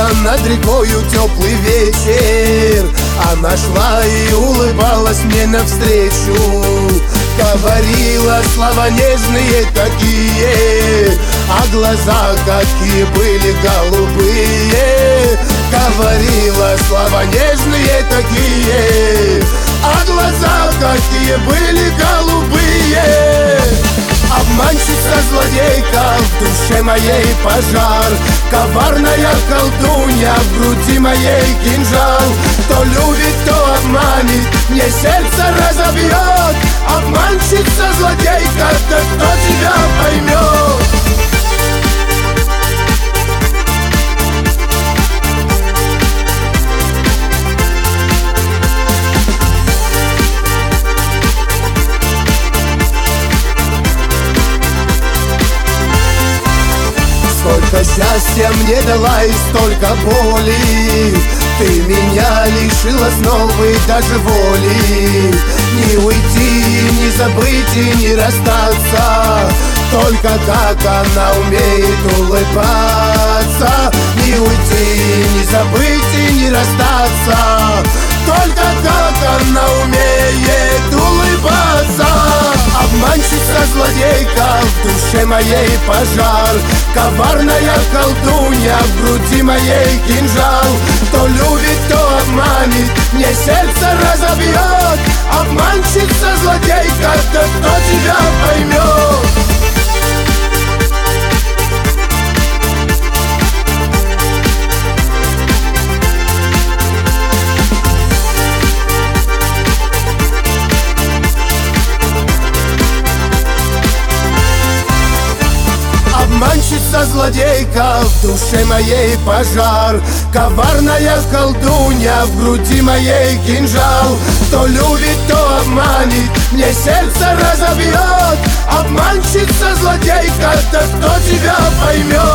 над рекою теплый вечер. Она шла и улыбалась мне навстречу, говорила слова нежные такие, а глаза какие были голубые. Говорила слова нежные такие, а глаза какие были голубые. Обманщица, злодейка, в душе моей пожар, коварная колдунья, в груди моей кинжал. Кто любит, кто обманет, мне сердце разобьет. Обманщица, злодейка, да кто тебя поймет? Сколько счастья мне дала и столько боли, ты меня лишила снова и даже воли. Не уйти, не забыть и не расстаться, только как она умеет улыбаться. Не уйти, не забыть и не расстаться, только как она умеет улыбаться. Обманщица, злодейка, в душе моей пожар, коварная колдунья, в груди моей кинжал. Кто любит, кто обманет, мне сердце разобьет. Обманщица, злодейка, да кто тебя поймет? Обманщица, злодейка, в душе моей пожар, коварная колдунья, в груди моей кинжал. Кто любит, кто обманет, мне сердце разобьет. Обманщица, злодейка, да кто тебя поймет?